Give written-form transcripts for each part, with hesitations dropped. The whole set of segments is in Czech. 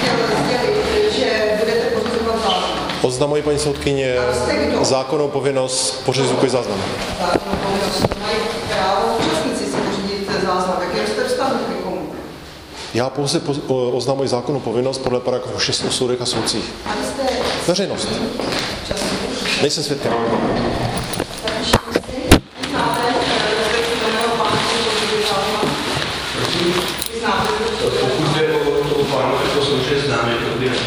chtěl sdělit, že budete pořizovat záznam. Oznamuji paní soudkyně zákonnou povinnost pořídit zvukový záznam. Zákonnou povinnost. Mají právo účastníci si pořídit záznam. Jak jste vztahu ke komu? Já pouze oznamuji zákonnou povinnost podle paragrafu 6 o soudech a soudcích. A vy jste... Veřejnost. Nejsem svědkem. Pokud jde o toho pánu, tak to samozřejmě známe, dobrý den.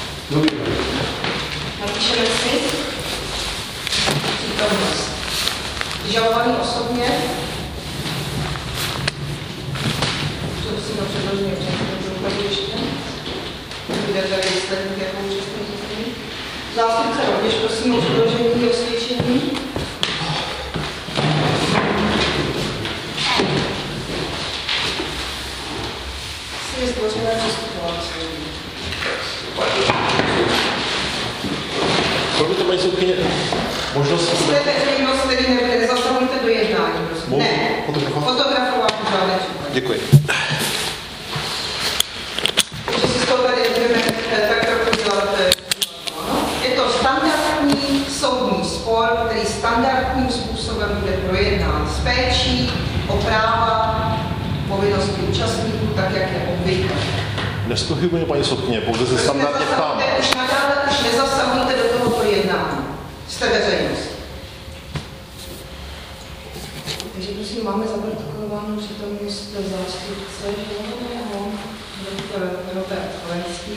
Napíšeme si přítomnost. Žalovaný osobně. To si to předložím ještě. Bude tady výsledník jako účastník. Zástupce rovněž prosím o předložení osvědčení. Si je zdvořilé přestupovat. Kolik to mají soudkyně možnost... Jste veřejnost, tedy nezasahujte do jednání, prosím. Ne, fotografovat v žádném případě. Děkuji. Takže si z toho tady budeme tak trochu dělat. Je to standardní soudní spor, který standardním způsobem bude projednán s péčí o práva, povinnosti účastníků, tak jak je obvykle. Nezpochybňuji paní soudkyně, pouze se standardně ptám. Už nadále už nezasahujte do tohoto jednání. Jste veřejnost. Takže prosím, máme zaprotokolovanou přítomnost zástupce žalovaného doktora Robert Kolenský.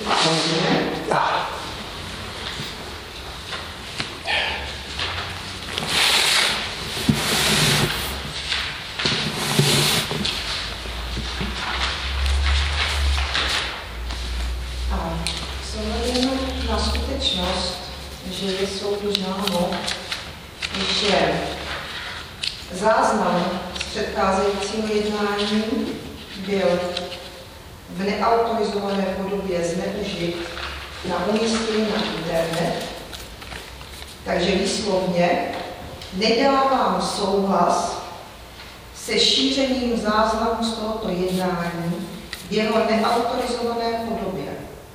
A samozřejmě na skutečnost, že je soudu známo, že záznam z předcházejícího jednání byl v neautorizované podobě zneužit na umístění na internet, takže výslovně nedávám souhlas se šířením záznamu z tohoto jednání v jeho neautorizované podobě.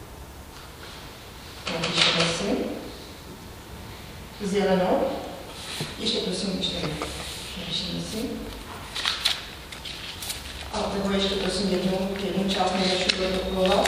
Napíšeme si. Zelenou. Ještě prosím, ještě napíšeme si. A nebo ještě prosím jednu část nejlepší protokolu.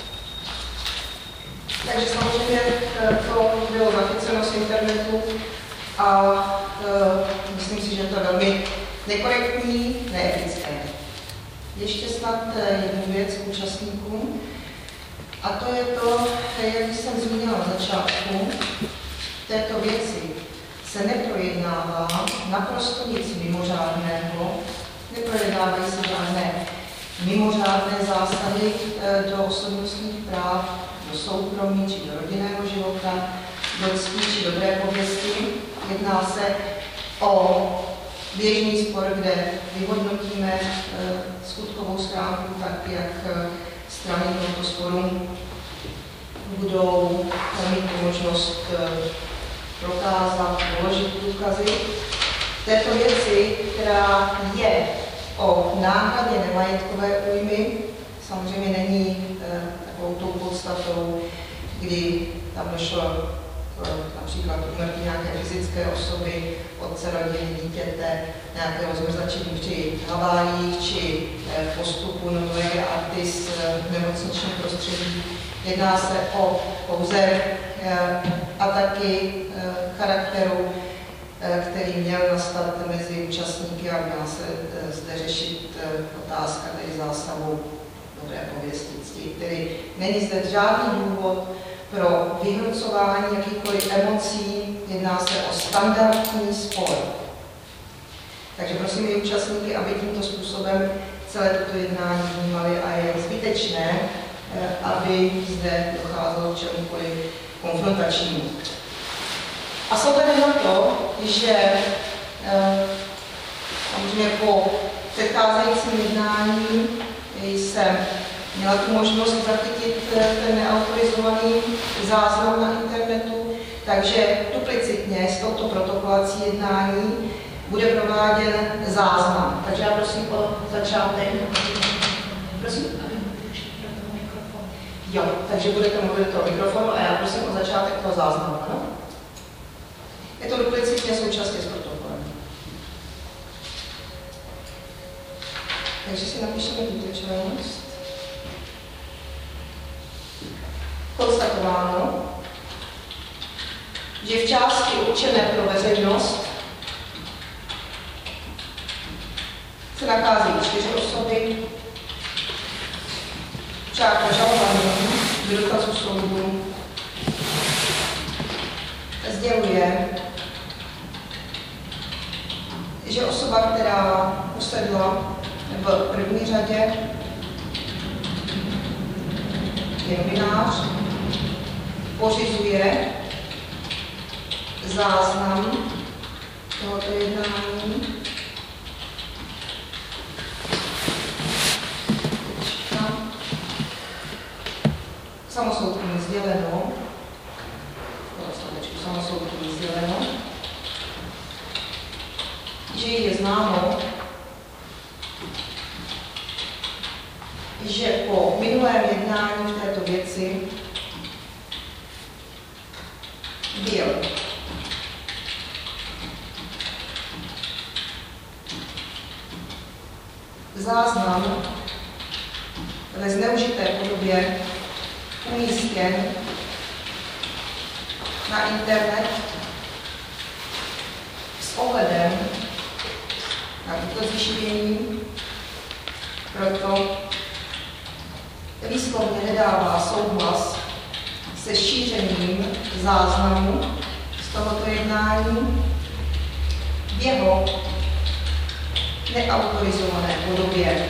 Takže samozřejmě to bylo zachyceno z internetu a myslím si, že to je velmi nekorektní, neetické. Ještě snad jednu věc k účastníkům. A to je to, jak jsem zmínila na začátku, této věci se neprojednává naprosto nic mimořádného, neprojednávají se žádné mimořádné zásahy do osobnostních práv, do soukromí či do rodinného života, do ctí či dobré pověsti. Jedná se o běžný spor, kde vyhodnotíme skutkovou stránku tak, jak strany tohoto sporu budou mít možnost prokázat, doložit důkazy. V této věci, která je o náhradě nemajetkové újmy, samozřejmě není takovou tou podstatou, kdy tam došlo například úmrtí nějaké fyzické osoby, otce rodiny, dítěte, nějakého zmrzačení při haváriích či postupu lege artis v nemocničním prostředí. Jedná se o pouze ataky charakteru, který měl nastat mezi účastníky a měla se zde řešit otázka tedy zásahu dobré pověsti. Tedy není zde žádný důvod pro vyhrocování jakýchkoliv emocí, jedná se o standardní spor. Takže prosím i účastníky, aby tímto způsobem celé toto jednání vnímali a je zbytečné, aby zde docházelo k čemukoliv konfrontačnímu. A s ohledem na to, že samozřejmě po předcházejícím jednání jsem měla tu možnost zachytit ten neautorizovaný záznam na internetu, takže duplicitně s touto protokolací jednání bude prováděn záznam. Takže já prosím o začátek. Prosím. Jo, takže budete mluvit do toho mikrofonu a já prosím o začátek toho záznamu, ano? Je to duplicitně současně s protokolem. Takže si napíšeme výtečnost. Konstatováno, že v části určené pro veřejnost se nachází 4 osoby, čárka žalovaný z dokazu soudu sděluje, že osoba, která usedla v první řadě, je novinář, pořizuje záznam tohoto jednání. Samosoudkyni sděleno, že jí je známo, že po minulém jednání v této věci byl záznam ve zneužité podobě umístěn na internet s ohledem na toto zjištění, proto výslovně nedává souhlas se šířením záznamu z tohoto jednání v jeho neautorizované podobě.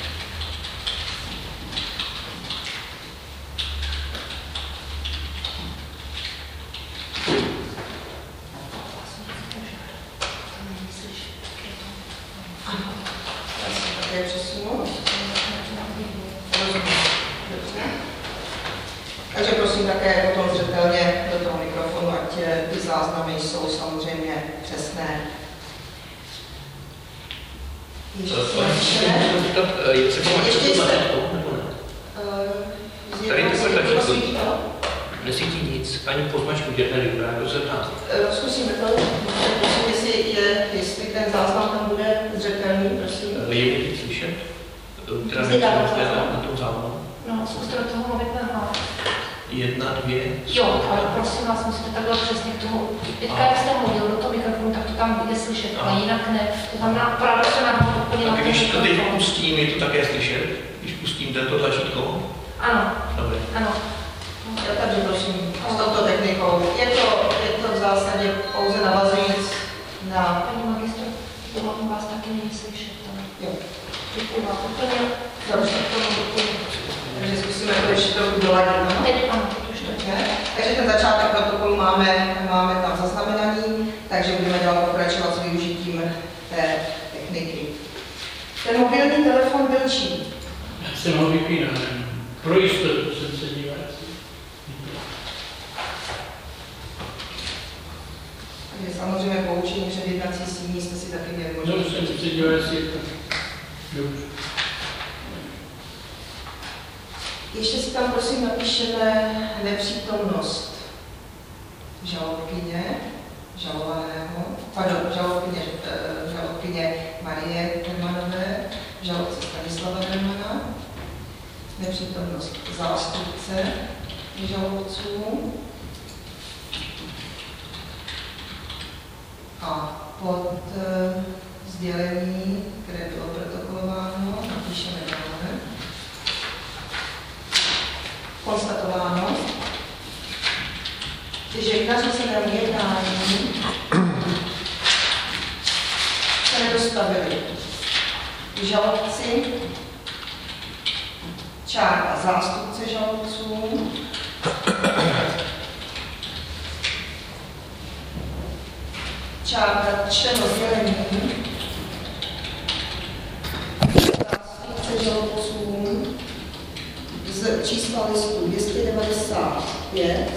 Takže prosím také potom zřetelně do toho mikrofonu, ať ty záznamy jsou samozřejmě přesné. Nesvítí nic, ani pozmačku dětne libra, jako se dá. Zkusíme to, prosím, jestli ten záznam tam bude zřetelný, prosím. Je teď slyšet? Teda na tom záznamu. No, zkuste do toho mluvit na 1, 2. Jo, ale prosím vás, musíte takhle přesně k tomu. Teďka, jak jste mluvil do toho mikrofonu, tak to tam bude slyšet, ale jinak ne. To znamená, právě se nám úplně na to. Když to teď pustím, je to také slyšet? Když pustím tento tlačítko? Ano. Dobře. Ano. Já takže prosím, s touto technikou. Je to v zásadě pouze navazujíc na... Paní magistr, to vás taky není slyšet. Jo. Děkuji vám úplně. Dobře. Takže zkusíme to ještě trochu doladit. Ano, už to je. Takže ten začátek protokolu máme tam zaznamenaný, takže budeme dál pokračovat s využitím té techniky. Ten mobilní telefon byl čí? Já jsem ho vypínal. Pro jistotu jsem se díval. Takže samozřejmě poučení před jednací síní jste si taky měli možnost. No, jsem se díval, jestli je to dobře. Ještě si tam prosím napíšeme nepřítomnost žalobkyně, žalovaného, žalobkyně Marie Hermanové, žalobce Stanislava Hermana, nepřítomnost zástupce žalobců a pod sdělení, které bylo protokolováno, napíšeme dále. Konstatováno, že k nařízenému jednání se nedostavili žalobci, čárka zástupce žalobců, čárka člen sdělení, zástupce žalobců, z čísla listu 295.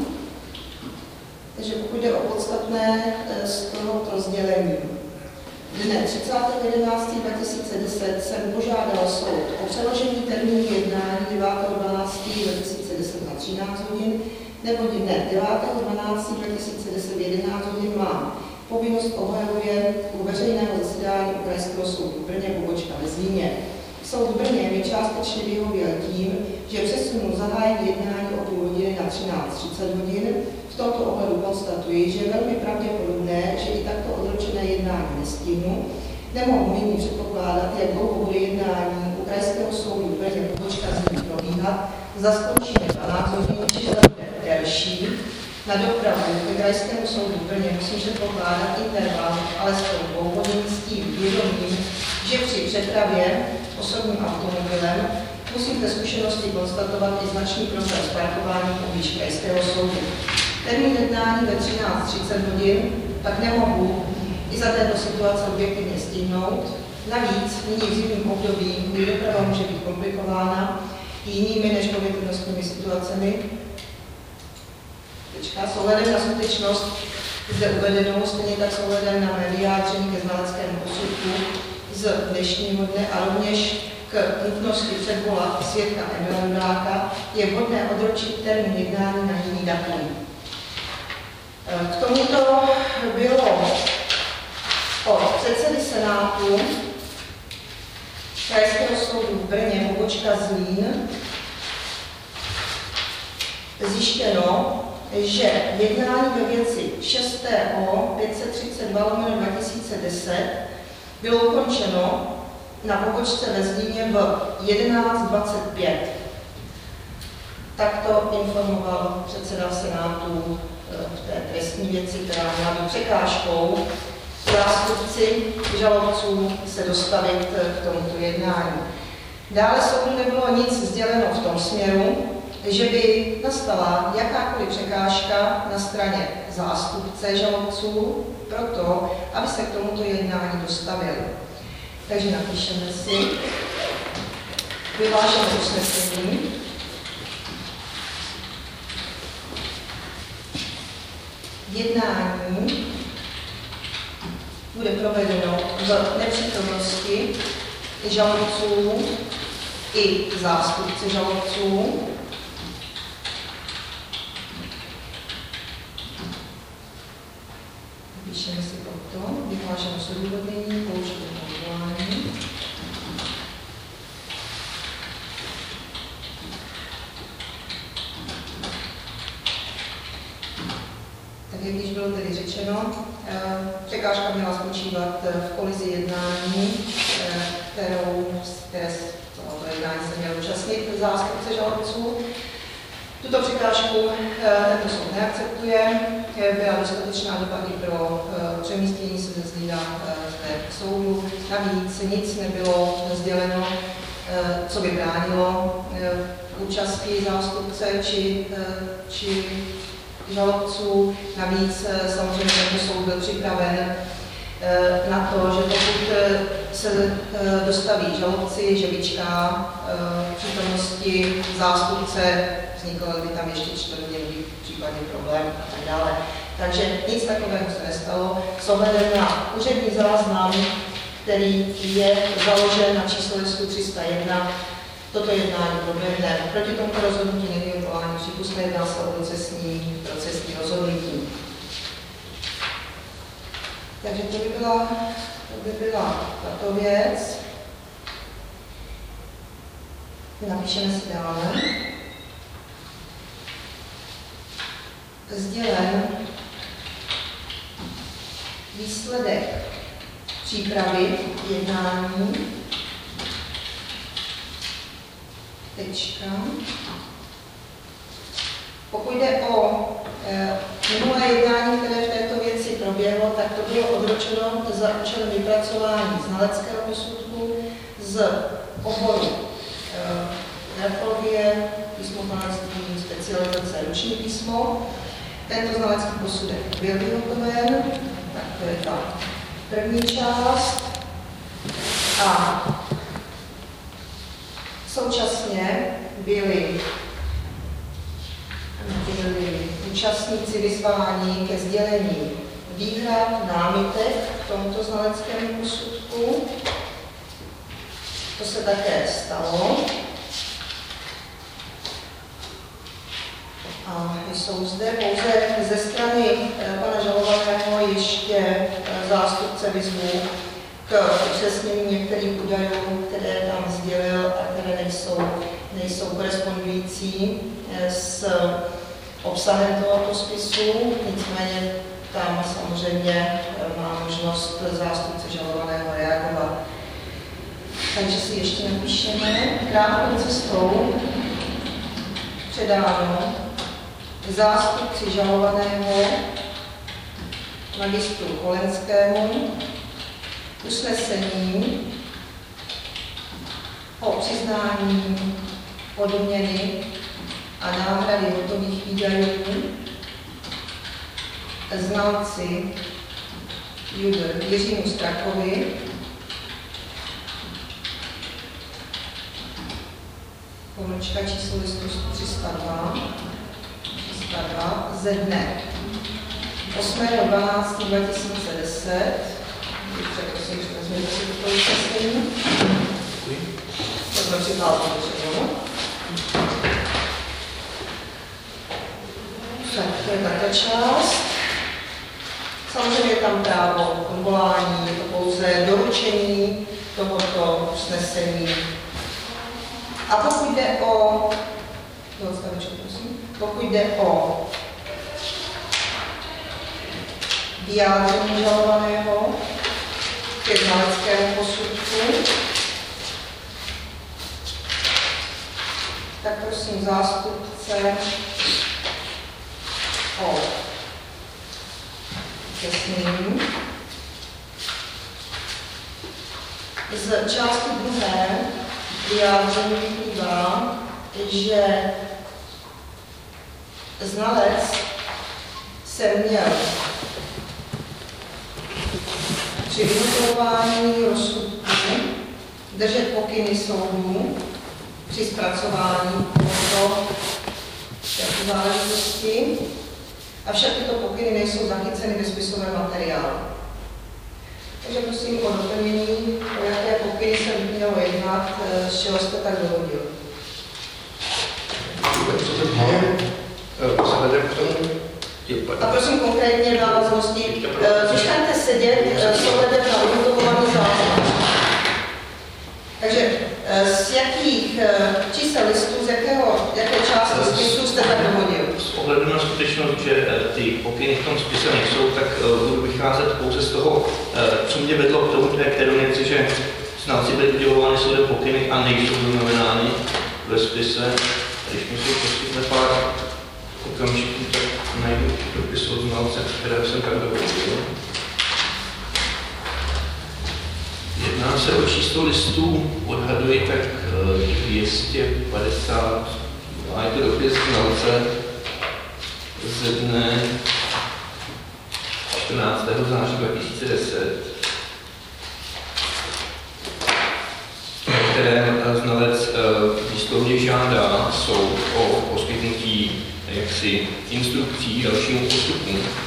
Takže pokud jde o podstatné z tohoto sdělení, Dne 30.11.2010 jsem požádala soud o přeložení termínu jednání 9.12.2010 na 13 hodin, nebo dne 9.12.2010 11 hodin mám povinnost obhajově u veřejného zasedání u Krajského soudu v Brně pobočka ve Zlíně. Soud v Brně mi částečně vyhověl tím, že přesunul zahájení jednání o půl hodiny na 13:30 hodin. V tomto ohledu konstatuji, že je velmi pravděpodobné, že i takto odročené jednání nestihnu. Nemohu nyní předpokládat, jak dlouho bude jednání u Krajského soudu v Brně pobočka Zlín probíhat, zda skončí 12 hodin, či zda bude delší. Na dopravu ke Krajskému soudu v Brně musím předpokládat interval alespoň 2 hodin s tím vědomím, že při přepravě osobním automobilem musím ve zkušenosti konstatovat i značný problém s parkováním poblíž Krajského soudu. Termín jednání ve 13:30 hodin tak nemohu i za této situace objektivně stihnout. Navíc nyní v zimním období, kdy doprava může být komplikována i jinými než povětrnostními situacemi, s ohledem na skutečnost zde uvedenou, stejně tak s ohledem na mé vyjádření ke znaleckému posudku z dnešního dne a rovněž k nutnosti předvolat svědka Emila Juráka, je vhodné odročit termín jednání na jiný datum. K tomuto bylo od předsedy Senátu Krajského soudu v Brně pobočka Zlín zjištěno, že jednání ve věci 6.532/2010 bylo ukončeno na pobočce ve Zlíně v 11:25. Takto informoval předseda Senátu v té trestní věci, která měla být překážkou zástupci žalobců se dostavit k tomuto jednání. Dále soudu nebylo nic sděleno v tom směru, že by nastala jakákoliv překážka na straně zástupce žalobců proto, aby se k tomuto jednání dostavil. Takže napíšeme si vyhlášené usnesení. Jednání bude provedeno v nepřítomnosti žalobců i zástupce žalobců. Píšeme si potom vyhlášené odůvodnění, použití odvolání. Tak jak již bylo tedy řečeno, překážka měla spočívat v kolizi jednání, které tohoto jednání se měl účastnit zástupce žalobců. Tuto překážku tento soud neakceptuje, byla dostatečná doba i pro přemístění se ze Zlína k soudu. Navíc nic nebylo sděleno, co by bránilo účasti zástupce či žalobců. Navíc samozřejmě tento soud byl připraven na to, že pokud se dostaví žalobci, že vyčká v přítomnosti zástupce, vznikl by tam ještě čtvrtdění, případně problém a tak dále. Takže nic takového se nestalo. S ohledem na úřední záznam, který je založen na číslo listu 301, toto jednání proběhne. Proti tomuto rozhodnutí není odvolání přípustné, jedná se o procesní rozhodnutí. Takže to by byla tato věc. Napíšeme si dále. Sdělen výsledek přípravy jednání. Tečka. Pokud jde o minulé jednání, které v této věci proběhlo, tak to bylo odročeno za účelem vypracování znaleckého posudku z oboru grafologie, písmoznalectví, specializace ruční písmo. Tento znalecký posudek byl vyhotoven, tak to je ta první část. A současně byli účastníci vyzváni ke sdělení výhrad, námitek k tomuto znaleckému posudku. To se také stalo. A jsou zde pouze ze strany pana žalovaného ještě zástupce vyzvu k upřesnění některých údajů, které tam sdělil a které nejsou korespondující s obsahem tohoto spisu. Nicméně tam samozřejmě má možnost zástupce žalovaného reagovat. Takže si ještě napíšeme krátkou cestou předáno zástupci žalovaného magistru Kolenskému usnesení o přiznání odměny a náhrady hotových výdajů znalci Jiřímu Strakovi pomlčka číslo listu 302 ze dne 8.12.2010. Prosím, že vezměte si toto usnesení. To jsme přihlásili předem. Tak to je tato část. Samozřejmě je tam právo odvolání, je to pouze doručení tohoto usnesení. A pokud jde o vyjádření žalovaného ke znaleckému posudku, tak prosím zástupce o upřesnění. Z části druhé vyjádření vyplývá, že znalec se měl při vyhotovování rozsudku držet pokyny soudu při zpracování této záležitosti, avšak tyto pokyny nejsou zachyceny ve spisovém materiálu. Takže prosím o doplnění, o jaké pokyny se mělo jednat, z čeho jste tak dohodil. A prosím konkrétně v návaznosti, zůstaňte sedět s ohledem na vyhotovovaný záznam. Takže z jakých čísel listů, z jaké části spisu jste tak dohodil? S ohledem na skutečnost, že ty pokyny v tom spise nejsou, tak budu vycházet pouze z toho, co mě vedlo k tomu, té domněnci, že znalci byly udělovány soudem pokyny a nejsou vyjmenovány ve spise. Když mi se poskytne pár okamžiků, tak najdu dopis od znalce, kterého jsem tak dohodil. Jedná se o číslo listů, odhaduji tak 250, a je to dopis znalce ze dne 14. září 2010, které znalec výslovně žádá soud o poskytnutí jaksi instrukcí dalšímu postupu.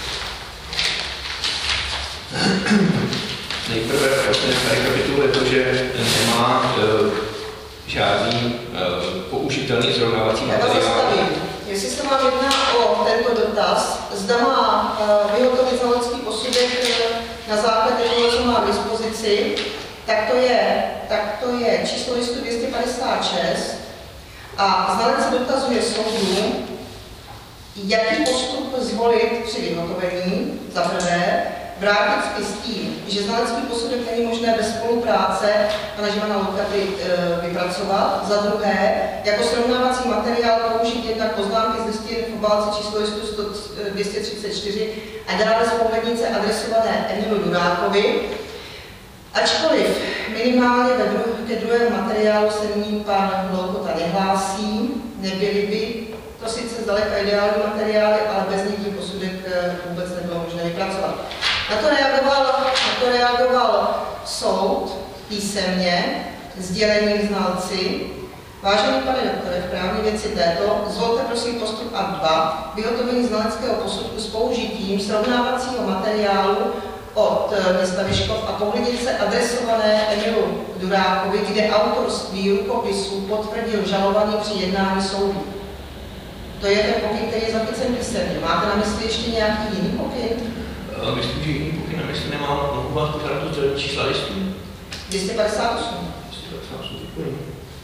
Nejprve rekapituluje to, že nemá žádný použitelný srovnávací materiál. Jestli se vám jedná o tento dotaz, zda má vyhotovit znalecký posudek na základě toho, co má k dispozici, tak to je číslo listu 256 a znalec se dotazuje soudu, jaký postup zvolit při vyhotovení, za prvé, vrátit spis tím, že znalecký posudek není možné bez spolupráce pana Živana Lokaty vypracovat, za druhé, jako srovnávací materiál použít jednak poznámky z listiny v obálce číslo listu 234 a dále z pohlednice adresované Emilu Durákovi. Ačkoliv minimálně ke druhému materiálu se nyní pan Loukota nehlásí, nebyly by to sice zdaleka ideální materiály, ale bez nich by posudek vůbec nebylo možné vypracovat. Na to reagoval soud písemně sdělením znalci Vážený pane doktore, v právní věci této, zvolte prosím postup A2, vyhotovení znaleckého posudku s použitím srovnávacího materiálu od města Vyškov a Pohlinice adresované Emilu Durákovi, kde autorství rukopisů potvrdil žalovaný při jednání soudu. To je ten pokyn, který je zachycen písemně. Máte na mysli ještě nějaký jiný pokyn? Myslím, že jiný pokyn na mysli nemám. Mohu vás požádat o čísla listů? 258. 258, děkuji.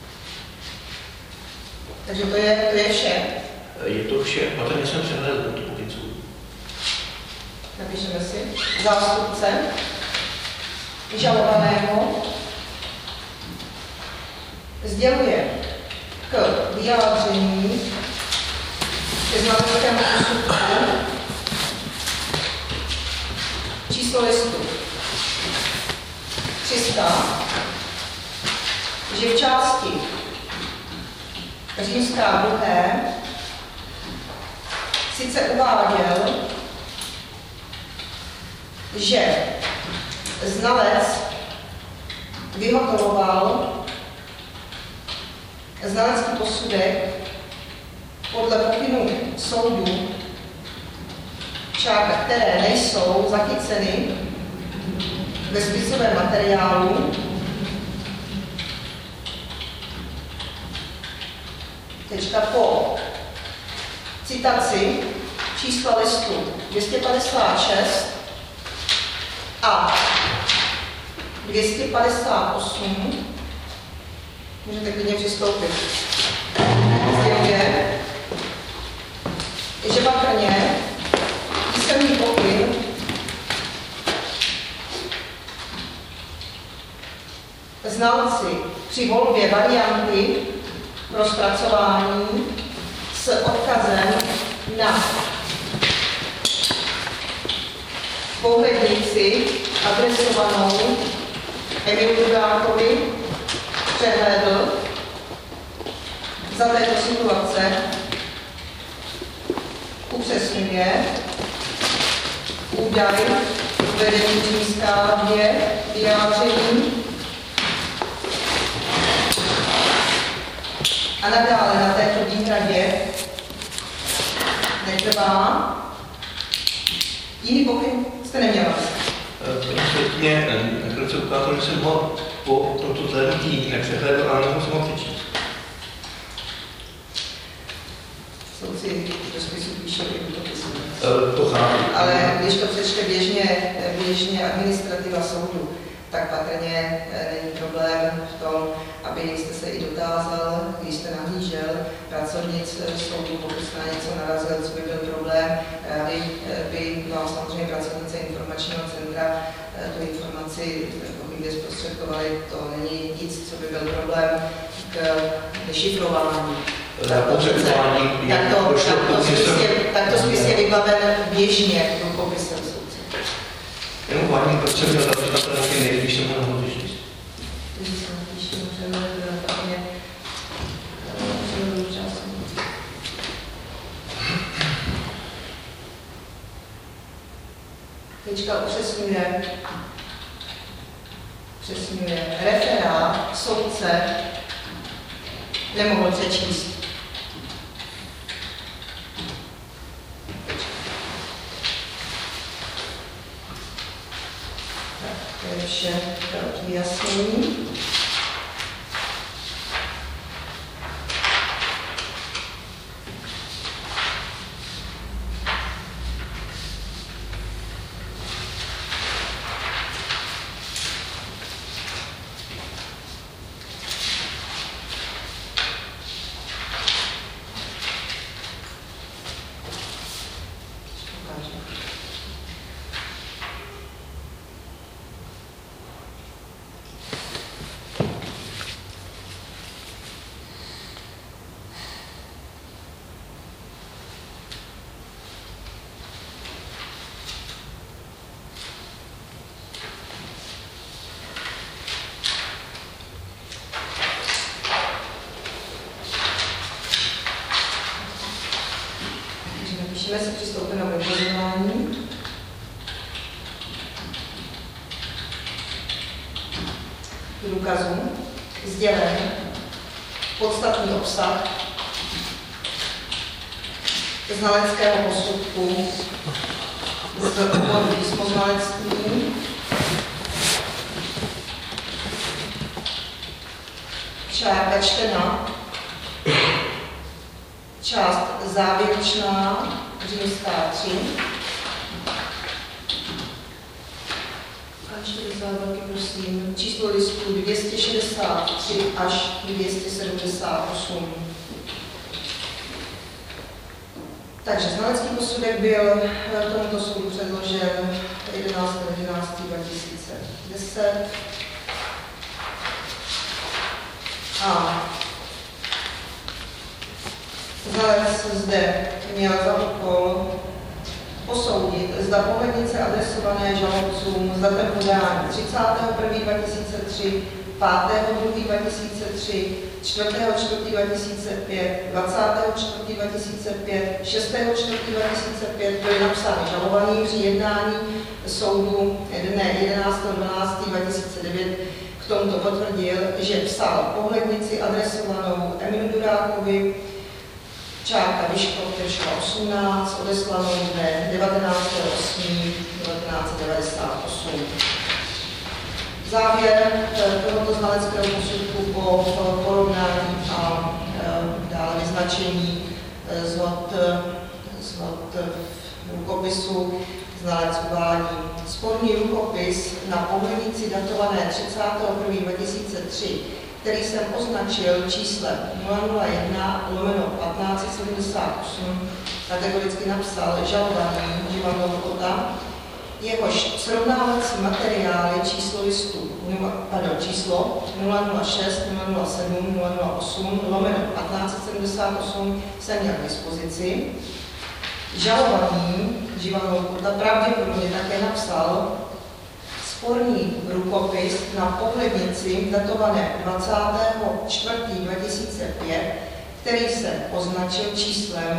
Takže to je vše. Je to vše, patrně jsem přehlédl tento pokyn soudu. Napíšeme si. Zástupce žalovaného sděluje k vyjádření ke znaleckému posudku číslo listu 300, že v části římská 2. sice uváděl, že znalec vyhotovoval znalecký posudek podle pokynu soudu, které nejsou zachyceny ve spisovém materiálu, po citaci čísla listu 256 a 258 můžete klidně přistoupit. Sděluje, že patrně písemný pokyn znalci při volbě varianty pro zpracování s odkazem na pohlednici adresovanou Emilu Durákovi přehlédl za této situace, upřesňuje údaj uvedení římská 2 vyjádření a nadále na této výhradě netrvá. Jiný pokyn jste neměla? Paní světně, na se ukázalo, že jsem ho po tomto zhlédnutí nepřehlédl, ale nemohl jsem ho přečíst. Soudci do spisu píšou i rukopisy. To chápu. Ale když to přečte běžně administrativa soudu, tak patrně není problém v tom, aby jste se i dotázal, když jste nahlížel pracovnic soudu, pokud jste na něco narazil, co by byl problém, by vám samozřejmě pracovnice informačního centra tu informaci někde zprostředkovali, to není nic, co by byl problém k dešifrování. Takto spis je vybaven běžně rukopisem soudce. Jenom hlavní, proč jsem měl zapřed na ten když jsem ho nemohl vyšlít. Když se napíše, můžeme patrně Tečka upřesňuje referát soudce nemohl přečíst. Tak, to je vše pro vyjasnění. Můžeme si přistoupit na vypořádání. K důkazům sdělen podstatný obsah znaleckého posudku z oboru písmoznalectví, čtena, část závěrečná, římská 3. A ještě závěrky, prosím. Číslo listu 263 až 278. Takže znalecký posudek byl tomuto soudu předložen 11.11.2010 a znalec zde měl za úkol posoudit, zda pohlednice adresované žalobcům s datem podání 30.1.2003, 5.2.2003, 4.4.2005, 20.4.2005, 6.4.2005 byly napsány žalovaní při jednání soudu dne 11.12.2009. K tomuto potvrdil, že psal pohlednici adresovanou Emilu Durákovi, Čárka Vyškov, Teršova 18, odeslanou dne 19.8.1998. Závěr tohoto znaleckého posudku po porovnání a dále vyznačení zvod rukopisu znalec uvádí. Sporný rukopis na pohlednici datované 30.1.2003, který jsem označil číslem 001/1578, kategoricky napsal žalovaný Ivan Lokota, jehož srovnávací materiál je číslo 006-007-008/1578 jsem měl k dispozici. Žalovaný Ivan Lokota pravděpodobně také napsal sporný rukopis na pohlednici datované 20.4.2005, který jsem označil číslem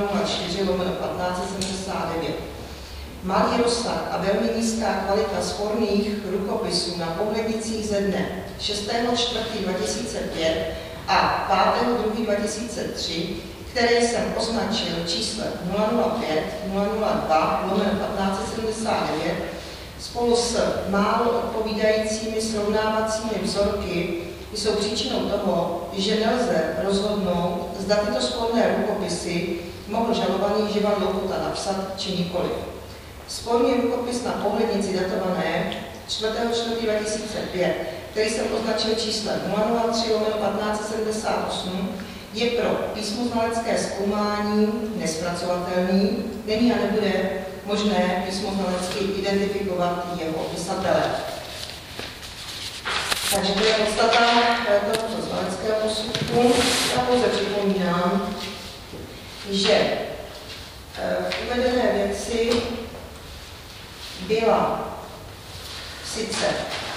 004/1579. Malý rozsah a velmi nízká kvalita sporných rukopisů na pohlednicích ze dne 6.4.2005 a 5.2.2003, které jsem označil číslem 005-002/1579, spolu s málo odpovídajícími srovnávacími vzorky jsou příčinou toho, že nelze rozhodnout, zda tyto sporné rukopisy mohl žalovaný Ivan Lokota napsat či nikoliv. Sporný rukopis na pohlednici datované 4.4.2005, který jsem označil číslem 003/1578, je pro písmoznalecké zkoumání nespracovatelný, není a nebude možné písmoznalecky identifikovat jeho pisatele. Takže to je podstata tohoto znaleckého posudku. Já pouze připomínám, že v uvedené věci byla sice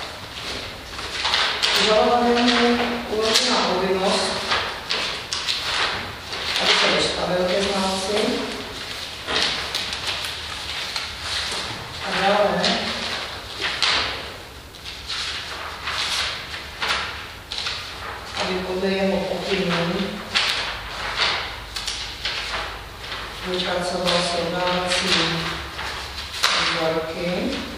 žalovanému uložená povinnost, aby se dostavil ke znalci, a dále aby podle jeho pokynů vypracoval srovnávací vzorky,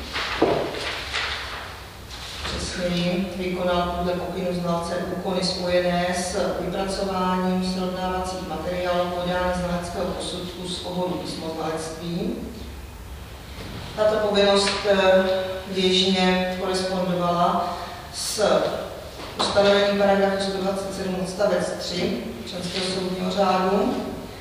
přesněji vykonal podle pokynu znalce úkony spojené s vypracováním srovnávacích materiálů podání znaleckého posudku z oboru písmoznalectví. Tato povinnost běžně korespondovala s ustanovením paragrafu 127 odstavec 3 občanského soudního řádu.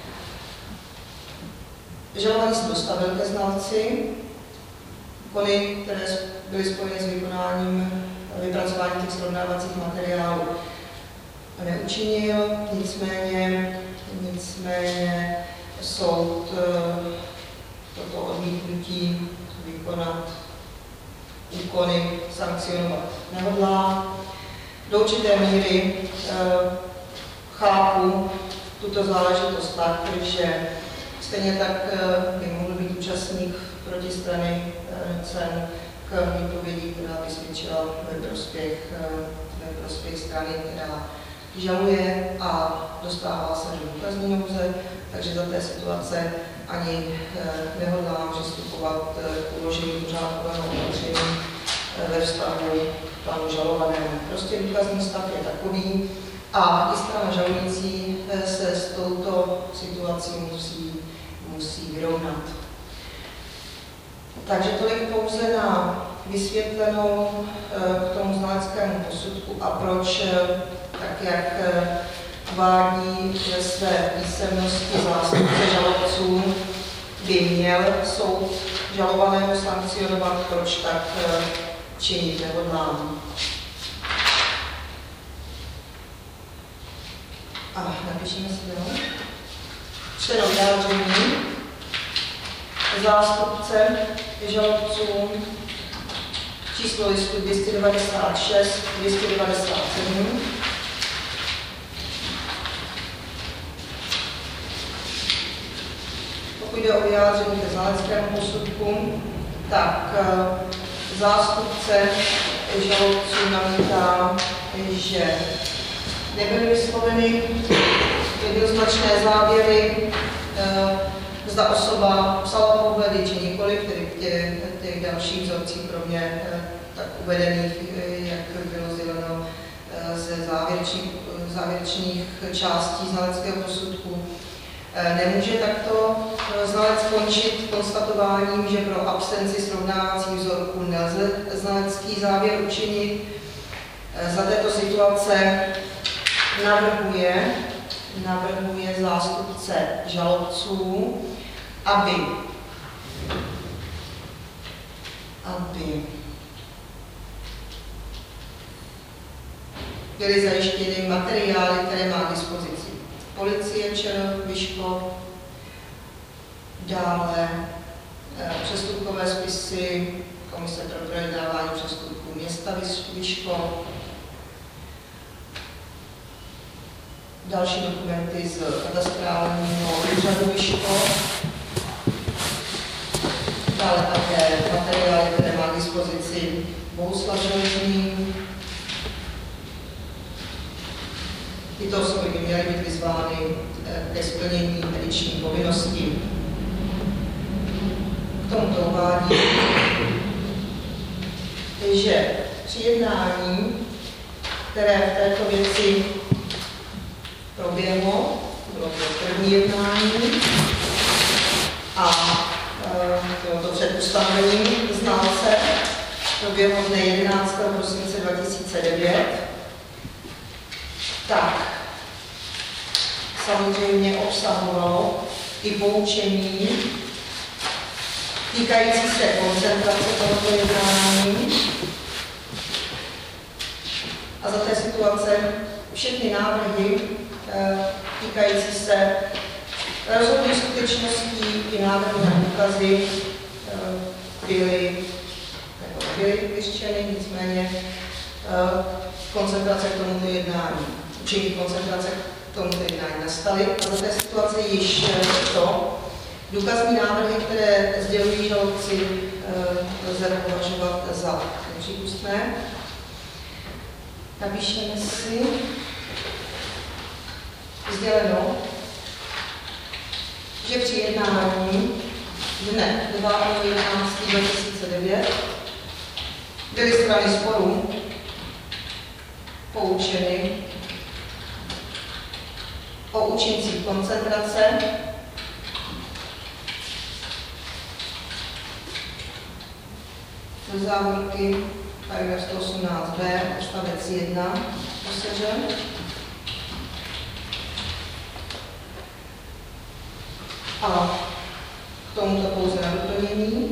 Žalovaný se dostavil ke znalci, úkony, které byly spojeny s vykonáním vypracování těch srovnávacích materiálů, neučinil, nicméně soud toto odmítnutí vykonat úkony sankcionovat nehodlá. Do určité míry chápu tuto záležitost tak, že stejně tak by mohl být účastník protistrany nucen k výpovědi, která by svědčila ve prospěch strany, která žaluje a dostává se do důkazní nouze, takže za té situace ani nehodlám přistupovat k uložení pořádkového opatření ve vztahu k panu žalovanému. Prostě důkazní stav je takový a i strana žalující se s touto situací musí vyrovnat. Takže tolik pouze na vysvětlenou k tomu znaleckému posudku a proč, tak jak uvádí ve své písemnosti zástupce žalobců, by měl soud žalovaného sankcionovat, proč tak činit nehodlám. A napíšeme si to. Čteno vyjádření zástupce žalobců číslo listu 296, 297. Pokud jde o vyjádření ke znaleckému posudku, tak zástupce žalobců namítá, že nebyly vysloveny jednoznačné závěry, zda osoba psala pohledy či nikoliv, tedy těch dalších vzorcích kromě tak uvedených, jak bylo sděleno ze závěrečných částí znaleckého posudku. Nemůže takto znalec končit konstatováním, že pro absenci srovnávacích vzorků nelze znalecký závěr učinit. Za této situace navrhuje zástupce žalobců, aby byly zajištěny materiály, které má k dispozici policie ČR Vyškov, dále přestupkové spisy Komise pro projednávání přestupků města Vyškov, další dokumenty z katastrálního úřadu Vyškov, dále také materiály, které má k dispozici Bohuslav Železný. Tyto osoby by měly být vyzvány ke splnění ediční povinnosti. K tomuto uvádí, že při jednání, které v této věci proběhlo, bylo to první jednání a bylo to před ustanovením znalce, proběhlo dne 11. prosince 2009, tak samozřejmě obsahovalo i poučení týkající se koncentrace tohoto jednání. A za té situace všechny návrhy týkající se rozhodných skutečností i návrhy na důkazy byly vyřčeny, nicméně koncentrace k tomuto jednání, učení koncentrace k tomuto jednání nastaly. A za té situace již to důkazní návrhy, které sdělují žalobci, lze považovat za nepřípustné. Napíšeme si sděleno, že při jednání dne 9.11.2009 byly strany sporu poučeny o účincích koncentrace do závorky paragraf 118b, odstavec 1 posežen. A k tomuto pouze na doplnění.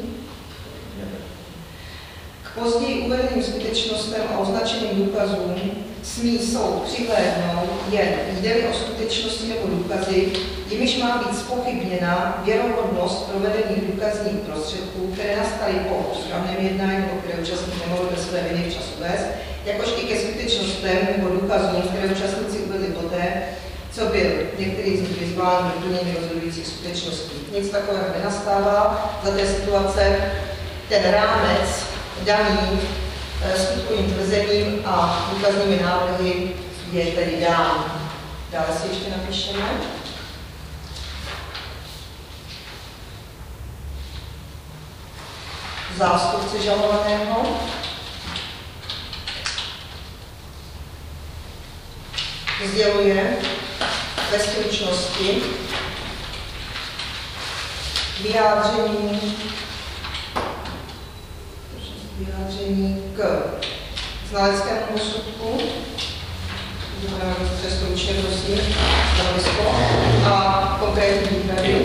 K později uvedeným skutečnostem a označeným důkazům smí soud přihlédnout jen jde-li o skutečnosti nebo důkazy, jimiž má být zpochybněna věrohodnost provedených důkazních prostředků, které nastaly po přípravném jednání, o které účastník nemohl bez své viny včas uvést, jakož i ke skutečnostem nebo důkazům, které účastníci uvedli poté, co byl některý z nich vyzván k doplnění rozhodujících skutečností. Nic takového nenastává. Za té situace ten rámec daný skutkovým tvrzením a důkaznými návrhy je tedy dán. Dále si ještě napíšeme. Zástupce žalovaného. Sděluje ve stručnosti vyjádření k znaleckému posudku. Stručně, prosím, stanovisko a konkrétní výhrady.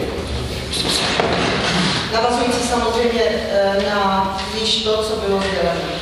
Navazující samozřejmě na již to, co bylo sděleno.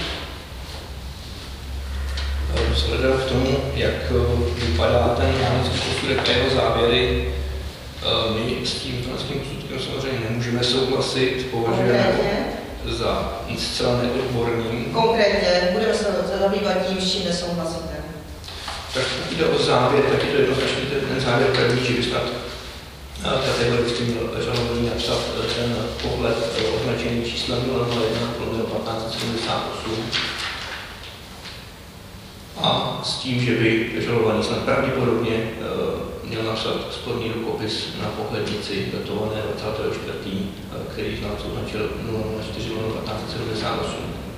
Vzhledem k tomu, jak vypadá ten znalecký posudek a jeho závěry, my s tím znaleckým posudkem samozřejmě nemůžeme souhlasit, považujeme za zcela neodborný. Konkrétně budeme se zabývat tím, s čím nesouhlasíte. Tak pokud jde o závěr, tak je to jednoznačně ten závěr první, že by snad kategoricky měl žalovaný napsat ten pohled označený číslem 001/1578 a s tím, že by žalovaný snad pravděpodobně měl napsat sporný rukopis na pohlednici datované 24., který znalec označil 004/1578.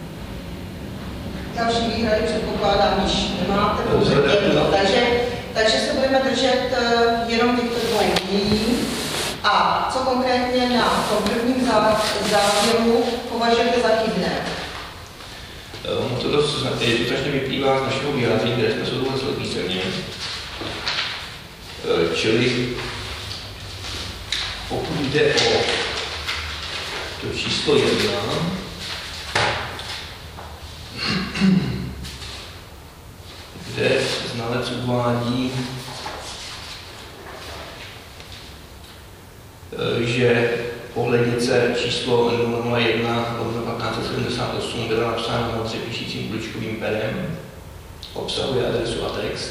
Další výhrady předpokládám, již nemáte, takže se budeme držet jenom těchto dvou dní. A co konkrétně na tom prvním závěru považujete za chybné? To jednoznačně vyplývá z našeho vyjádření, které jsme souhlasili písemně. Čili pokud jde o to číslo 1, kde znalec uvádí, že pohlednice číslo 001/1578 byla napsána na třepíšícím kuličkovým perem, obsahuje adresu a text.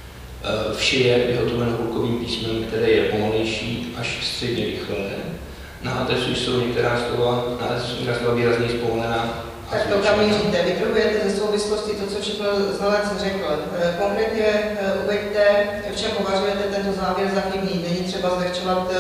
Vše je vyhotoveno kulkovým písmem, které je pomalejší až středně rychlé. Na adresu jsou některá slova výrazně zpomalená. Tak to kam míříte? Vytrhujete ze souvislosti to, co všechno znalec řekl. Konkrétně uveďte, v čem považujete tento závěr za chybný. Není třeba zlehčovat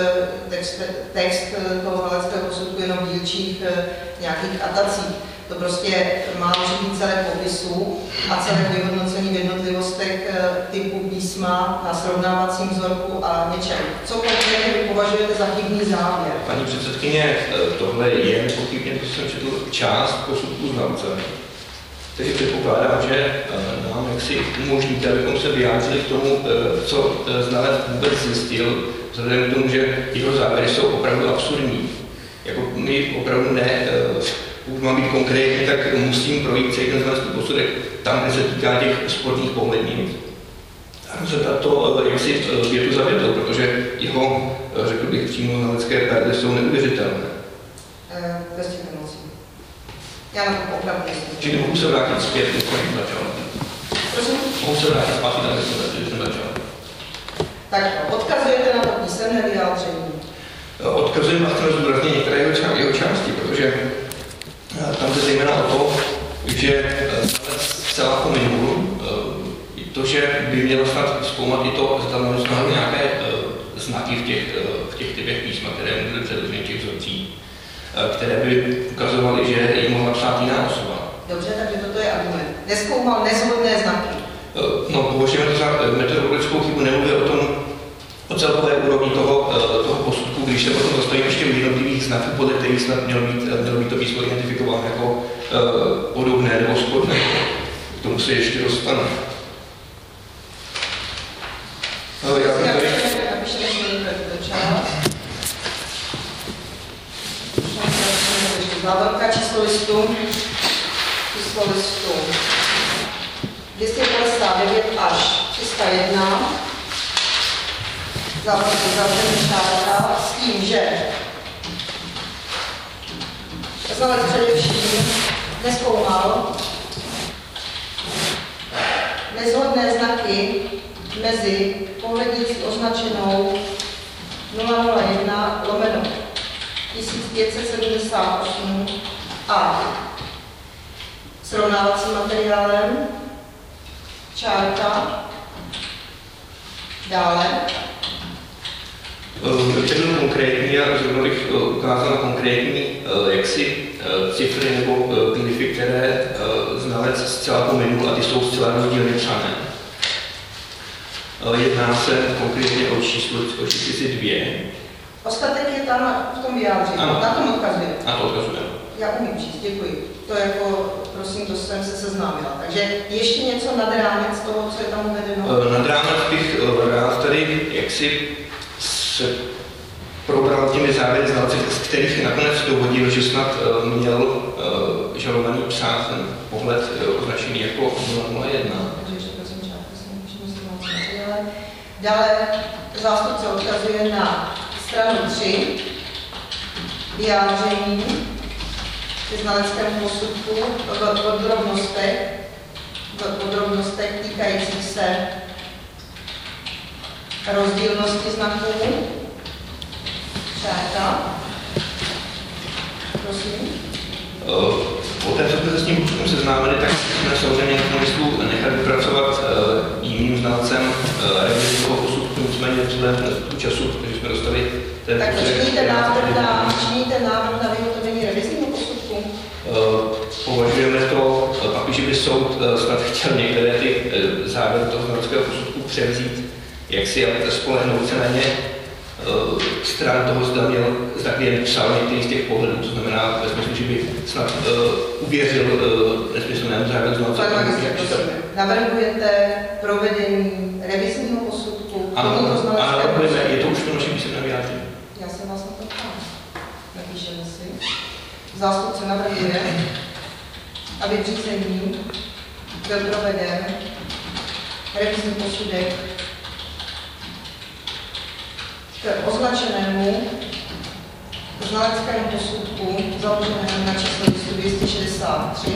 text toho znaleckého posudku jenom v dílčích nějakých atacích. To prostě má být celé popisu a celé vyhodnocení v jednotlivostech typu písma na srovnávacím vzorku a něčem. Co konkrétně vy považujete za chybný závěr? Paní předsedkyně, tohle je nepochybně, to jsem četl část posudku znalce. Takže předpokládám, že nám jaksi umožníte, abychom se vyjádřili k tomu, co znalec vůbec zjistil, vzhledem k tomu, že jeho závěry jsou opravdu absurdní. Jako my opravdu ne, pokud mám být konkrétně, tak musím projít celý ten znalecký posudek tam, kde se týká těch sporných pohlednic. A rozhodnout to, jak si větu za větou, protože jeho, řekl bych, přímo znalecké perly jsou neuvěřitelné. Prostě nemusím. Já na to opravdu nejsem. Čili mohu se vrátit zpět, když jsem začal. Prosím? Mohu se vrátit zpátky tam, když jsem začal. Tak odkazujete na to písemné vyjádření. Odkazujeme na to zdůrazně některé jeho části, protože tam jde zejména o to, že znalec zcela pominul to, že by mělo snad zkoumat i to, zda znamená nějaké znaky v těch typech písma, které byly předloženy těch vzorcích, které by ukazovaly, že ji mohla psát jiná osoba. Dobře, takže toto je argument. Nezkoumal neshodné znaky. No, považujeme to za metodologickou chybu, nemluvě o tom, o celkové úrovni toho posudku, když se potom zastavíme ještě u jednotlivých znaků, podle kterých snad mělo být to písmo identifikováno jako podobné nebo shodné. K tomu se ještě dostanu. Závorka číslo listu 259 až 301. Závorka uzavřený čárka s tím, že znalec především nezkoumal neshodné znaky mezi pohlednicí označenou 001/1578 a srovnávacím materiálem čárka Dále. Kdyby byl konkrétní, já zrovna bych ukázal na konkrétní cifry nebo glyfy, které znalec zcela pominul a ty jsou zcela rozdílně psané. Jedná se konkrétně o číslici 2. Ostatek je tam v tom vyjádření, na tom odkazuje. Na to odkazujeme. Já umím číst, děkuji. To jako, prosím, to jsem se seznámila. Takže ještě něco nad rámec toho, co je tam uvedeno? Nad rámec bych rád tady se probral těmi závěry znalci, z kterých nakonec dovodil, že snad měl žalovaný psát ten pohled označený jako 001. Dále zástupce odkazuje na stranu 3 vyjádření ke znaleckému posudku v podrobnostech týkajících se rozdílnosti znaků. Čáta. Prosím. Poté, co jsme se s tím posudkem seznámili, tak jsme samozřejmě na myslu nechali vypracovat jiným znalcem revizi toho posudku, nicméně vzhledem k času, protože jsme dostali ten tak činíte návrh na vyhotovení revizního posudku? Považujeme to, pak, když by soud snad chtěl některé ty závěry toho znaleckého posudku převzít, jak si spolehnout se na ně, stran toho, zda klient psal některý z těch pohledů, to znamená ve smyslu, že by snad uvěřil nesmyslnému závěru znalce. Navrhujete provedení revizního posudku? Ano, je to už v našem písemném vyjádření. Já jsem vás na to ptám. Napíšeme si. Zástupce navrhuje, aby v řízení byl proveden revizní posudek k označenému znaleckému posudku založenému na číslo listu 263.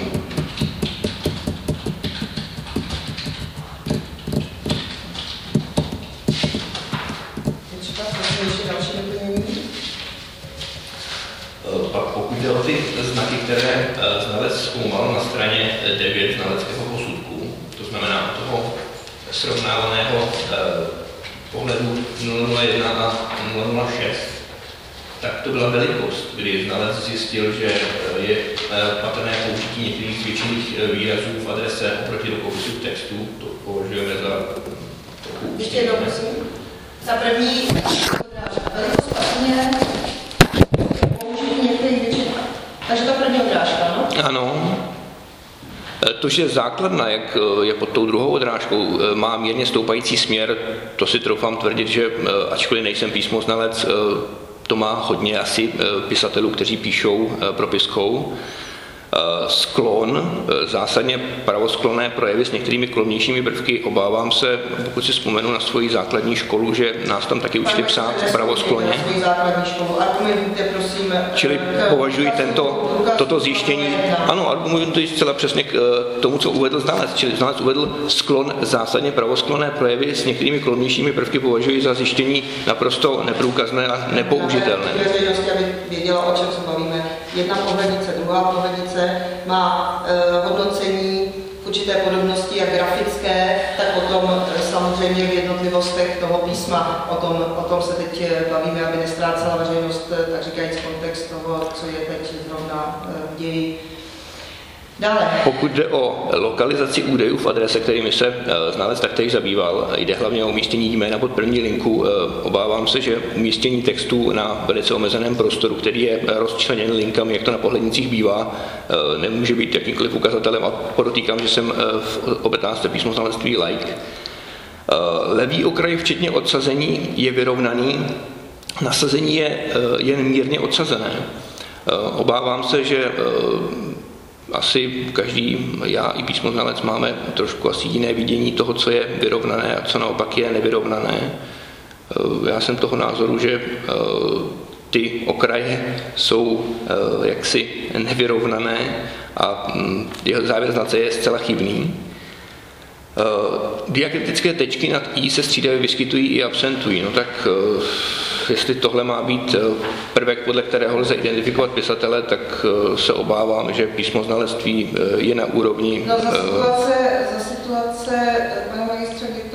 Ještě další doplnění. Pak pokud jde o ty znaky, které znalec zkoumal na straně 9 znaleckého posudku, to znamená toho srovnávaného pohledu 001 a 006, tak to byla velikost, kdy znalec zjistil, že je patrné použití některých zvětšených výrazů v adrese oproti rukopisu textu. To považujeme za trochu... Ještě jednou, prosím. Za první velikost patrně použití některých většin. Takže to první odrážka, no? Ano. To, že základna, jak je pod tou druhou odrážkou, má mírně stoupající směr, to si troufám tvrdit, že ačkoliv nejsem písmoznalec, to má hodně asi pisatelů, kteří píšou propiskou. Sklon, zásadně pravosklonné projevy s některými klonnějšími prvky, obávám se, pokud si vzpomenu na svoji základní školu, že nás tam taky učili psát pravoskloně. Čili považuji toto zjištění, ano, argumentuji zcela přesně k tomu, co uvedl znalec. Čili znalec uvedl sklon zásadně pravosklonné projevy s některými klonnějšími prvky, považuji za zjištění naprosto neprůkazné a nepoužitelné. Věděla, o čem se bavíme. Jedna pohlednice, druhá pohlednice má hodnocení v určité podobnosti, jak grafické, tak potom samozřejmě v jednotlivostech toho písma. O tom se teď bavíme, aby nestrácela veřejnost, tak říkajíc, kontext toho, co je teď zrovna v ději. Dále. Pokud jde o lokalizaci údajů v adrese, kterými se znalec taktéž zabýval, jde hlavně o umístění jména pod první linku. Obávám se, že umístění textu na velice omezeném prostoru, který je rozčleněn linkami, jak to na pohlednicích bývá, nemůže být jakýmkoliv ukazatelem a podotýkám, že jsem v obetánce písmoznalectví laik. Levý okraj, včetně odsazení, je vyrovnaný, nasazení je jen mírně odsazené. Obávám se, že asi každý, já i písmoznalec, máme trošku asi jiné vidění toho, co je vyrovnané a co naopak je nevyrovnané. Já jsem toho názoru, že ty okraje jsou jaksi nevyrovnané a jeho závěr znalce je zcela chybný. Diakritické tečky nad i se střídavě vyskytují i absentují. No tak jestli tohle má být prvek, podle kterého lze identifikovat pisatele, tak se obávám, že písmoznalectví je na úrovni... No za situace, pane magistře, kdy to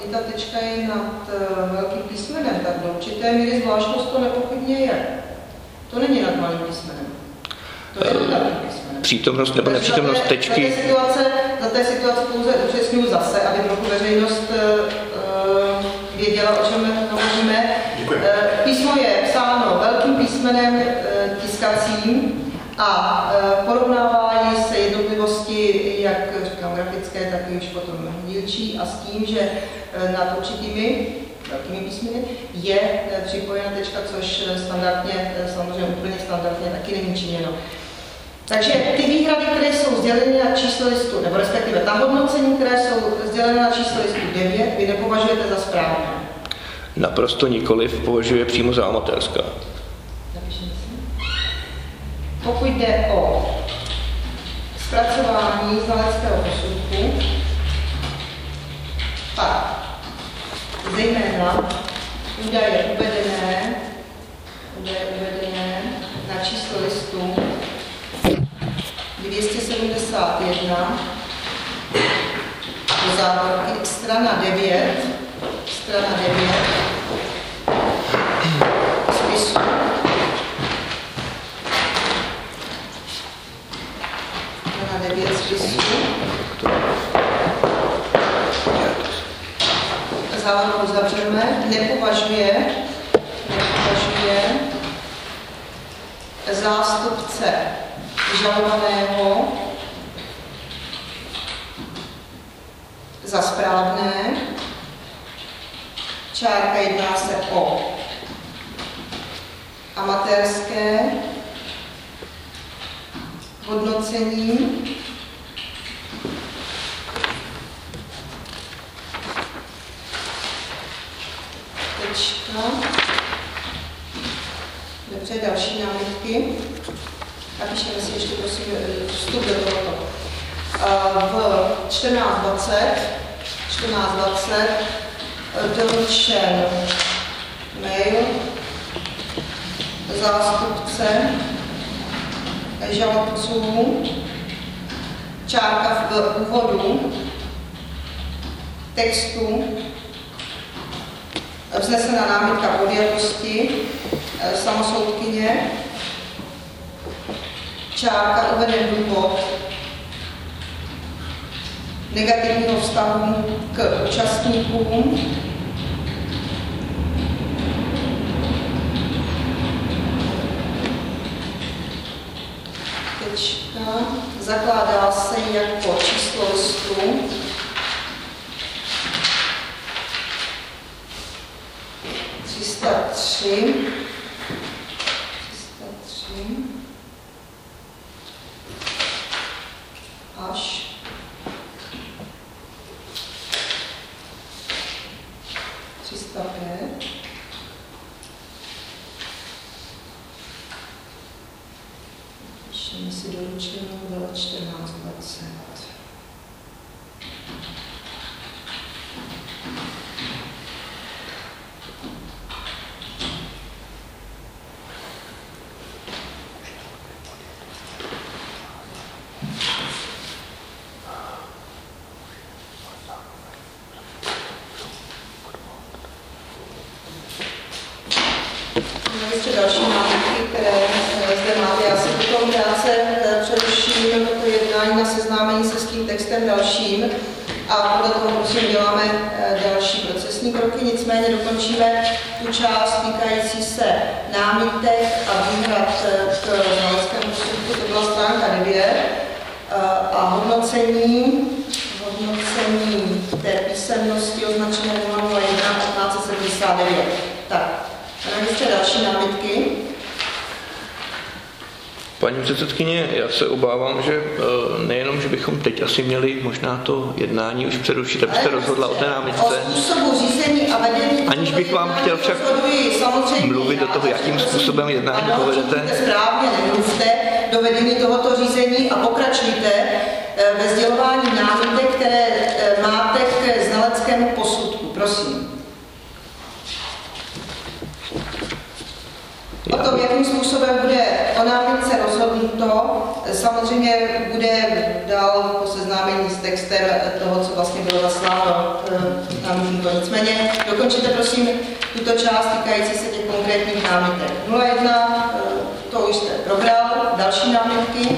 pokud ta tečka je nad velkým písmenem, tak do určité míry zvláštnost to nepochybně je. To není nad malým písmenem. To je nad velkým písmenem. Přítomnost nebo nepřítomnost tečky. Za té situace pouze upřesňuji zase, aby trochu veřejnost věděla, o čem hovoříme. Písmo je psáno velkým písmenem tiskacím a porovnávání se jednotlivosti, jak říkám, grafické, tak i už potom dílčí, a s tím, že nad určitými velkými písmeny je připojena tečka, což standardně, samozřejmě úplně standardně taky není činěno. Takže ty výhrady, které jsou sděleny na číslo listu, nebo respektive ta hodnocení, které jsou sděleny na číslo listu 9, vy nepovažujete za správné? Naprosto nikoliv, považuje přímo za amatérská. Pokud jde o zpracování znaleckého posudku, pak zejména údaje uvedené na číslo listu 271 do závorky, strana 9 spisu. Strana 9 spisu. Závorku uzavřeme. Nepovažuje zástupce žalovaného za správné. Čárka, jedná se o amatérské hodnocení. Tečka. Dobře, další námitky. Napíšeme si ještě, prosím, vstup do tohoto. V 14:20 doručen mail zástupce žalobců, čárka v úvodu textu, vznesena námitka podjatosti samosoudkyně, čárka uveden důvod negativního vztahu k účastníkům, tečka, zakládá se jako číslo listu 303 až 305. Píšeme si doručenou, byla 14:20. Ještě další námitky, které zde máte. Já si potom krátce přeruším to jednání na seznámení se s tím textem dalším a podle toho prosím děláme další procesní kroky. Nicméně dokončíme tu část týkající se námitek a výhrad k znaleckému posudku, to byla stránka 9, a hodnocení té písemnosti označené 001/1579. Tak. Ještě další námitky. Paní předsedkyně, já se obávám, že nejenom, že bychom teď asi měli možná to jednání už přerušit, abyste rozhodla o té námitce. O způsobu řízení a vedení. Aniž bych vám chtěl však mluvit do toho, jakým způsobem jednání povedete. Správně, nemluvte do vedení tohoto řízení a pokračujte ve sdělování námitek, které máte k znaleckému posudku. Prosím. O tom, jakým způsobem bude o námitce rozhodnuto. Samozřejmě bude dál po seznámení s textem toho, co vlastně bylo zasláno námitníko. Nicméně dokončete prosím tuto část týkající se těch konkrétních námitek. 01, to už jste probral, další námitky.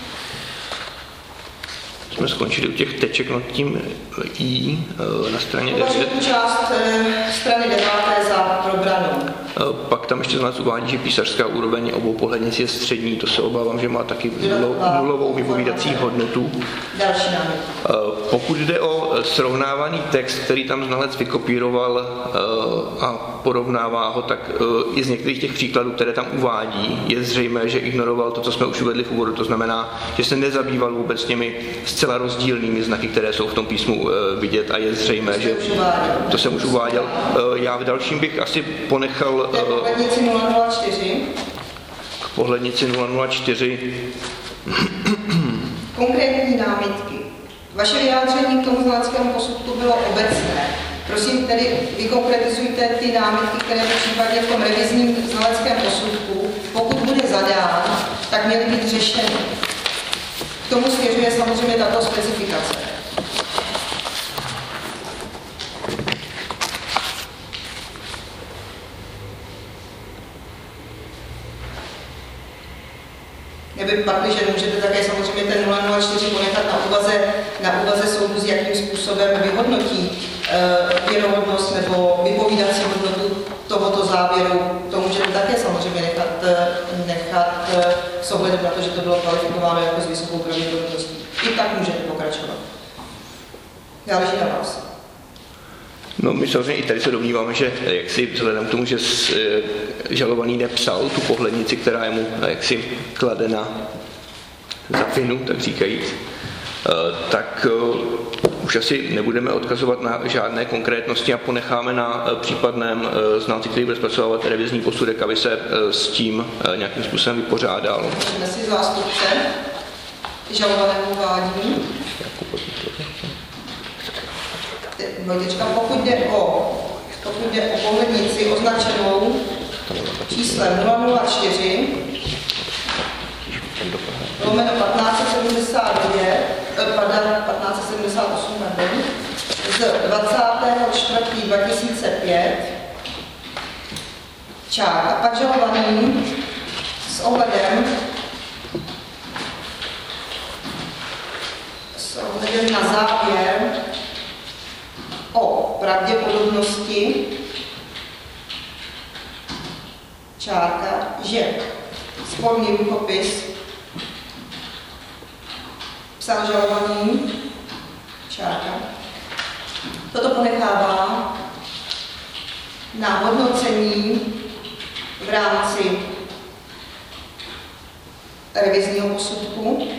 Jsme skončili u těch teček nad tím I na straně 9. Tu část strany 9. za probranou. Pak tam ještě z nás uvádí, že písařská úroveň obou pohlednic je střední, to se obávám, že má taky nulovou vypovídací hodnotu. Další námitek. Pokud jde o srovnávaný text, který tam znalec vykopíroval a porovnává ho, tak i z některých těch příkladů, které tam uvádí, je zřejmé, že ignoroval to, co jsme už uvedli v úvodu. To znamená, že se nezabýval vůbec těmi zcela rozdílnými znaky, které jsou v tom písmu vidět, a je zřejmé, že to jsem už uváděl. Já v dalším bych asi ponechal k pohlednici 004. K pohlednici 004. Konkrétní námitky. Vaše vyjádření k tomu znaleckému posudku bylo obecné. Prosím tedy vykonkretizujte ty námitky, které v případě v tom revizním znaleckém posudku, pokud bude zadán, tak měly být řešeny. K tomu směřuje samozřejmě tato specifikace. Neby pakli, že můžete také samozřejmě ten 004 ponechat na úvaze soudu, s jakým způsobem vyhodnotí věrohodnost nebo vypovídací hodnotu tohoto závěru. To můžete také samozřejmě nechat s ohledem na to, že to bylo kvalifikováno jako s vysokou pravděpodobností. I tak můžete pokračovat. Záleží na vás. No, my samozřejmě i tady se domníváme, že jaksi vzhledem k tomu, že žalovaný nepsal tu pohlednici, která je mu jaksi kladena za vinu, tak říkajíc, tak už asi nebudeme odkazovat na žádné konkrétnosti a ponecháme na případném znalci, který bude zpracovávat revizní posudek, aby se s tím nějakým způsobem vypořádal. Jsme si zástupce žalovanému uvádí. Vojtečka, pokud jde o pohlednici označenou číslem 004 lomeno 1578 z 24.2005 a pak žalovaný s ohledem na závěr o pravděpodobnosti že sporný rukopis psal žalovaný toto ponechává na hodnocení v rámci revizního posudku.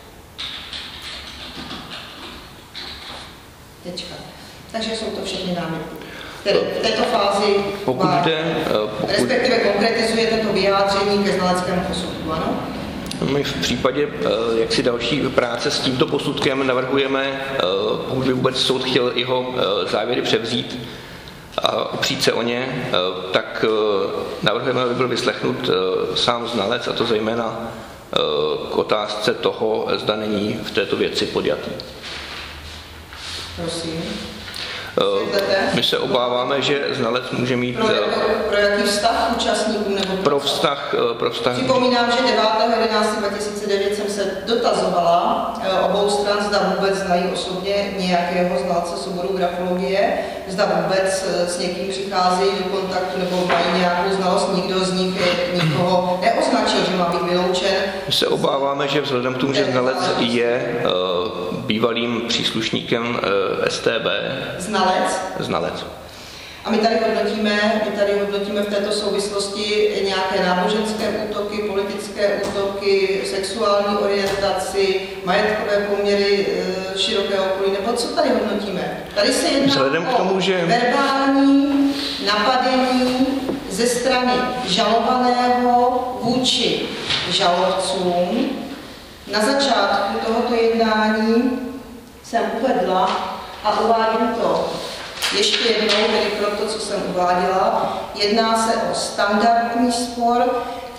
Tečka. Takže jsou to všechny námitky. V této fázi respektive konkretizujete to vyjádření ke znaleckému posudku, ano? My v případě jaksi další práce s tímto posudkem navrhujeme, pokud by vůbec soud chtěl jeho závěry převzít a opřít se o ně, tak navrhujeme, aby byl vyslechnut sám znalec, a to zejména k otázce toho, zda není v této věci podjatý. Prosím. My se obáváme, že znalec může mít... Pro jaký vztah účastníků nebo... Pro vztah... Připomínám, že 9.11.2009 jsem se dotazovala obou stran, zda vůbec znají osobně nějakého znalce z oboru grafologie, zda vůbec s někým přicházejí do kontaktu nebo mají nějakou znalost. Nikdo z nich nikoho neoznačil, že má být vyloučen. My se obáváme, že vzhledem k tomu, že znalec je bývalým příslušníkem STB, Znalec. A my tady hodnotíme v této souvislosti nějaké náboženské útoky, politické útoky, sexuální orientaci, majetkové poměry širokého okolí, nebo co tady hodnotíme? Tady se jedná k tomu, že... verbální napadení ze strany žalovaného vůči žalobcům. Na začátku tohoto jednání jsem uvedla a uvádím to ještě jednou, tedy pro to, co jsem uváděla. Jedná se o standardní spor,